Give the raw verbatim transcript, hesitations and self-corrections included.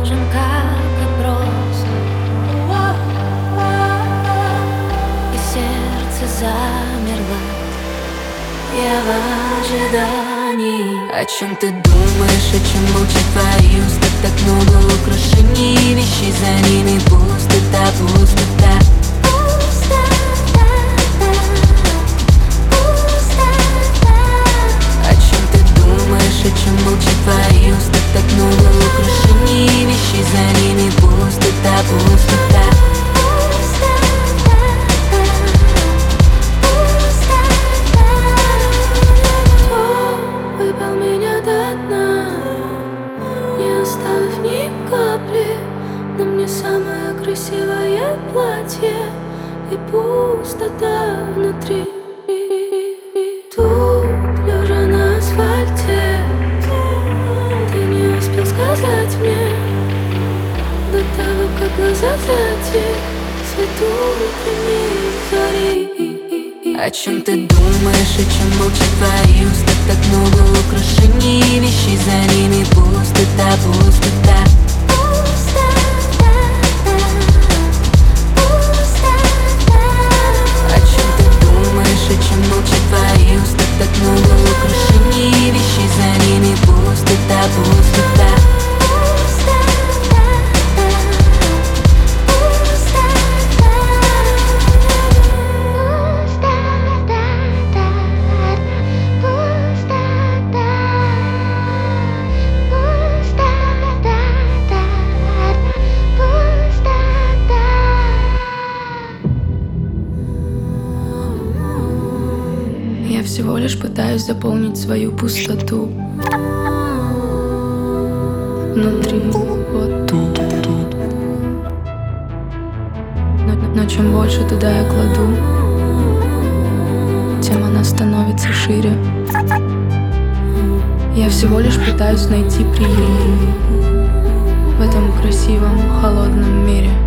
нужен как опрос, и сердце замерло. Я в ожидании. О чем ты думаешь, о чем молчат твои уста? Так много украшений, вещей, за ними пустота, пустота. О чем молчат твои уста? Так много украшений, вещей, за ними пустота, пустота. Кто выпил меня до дна, не оставив ни капли? На мне самое красивое платье и пустота внутри. Тут, лежа на асфальте, сказать мне до того, как глаза затих в свету утренней зари. О чем ты думаешь, о чем молчат твои уста? Так много украшений, вещей, за ними пустота, пустота. О чем ты думаешь, о чем молчат твои уста? Так много украшений, вещей, за ними пустота, пустота. Я всего лишь пытаюсь заполнить свою пустоту внутри, вот тут. Но, но чем больше туда я кладу, тем она становится шире. Я всего лишь пытаюсь найти приют в этом красивом, холодном мире.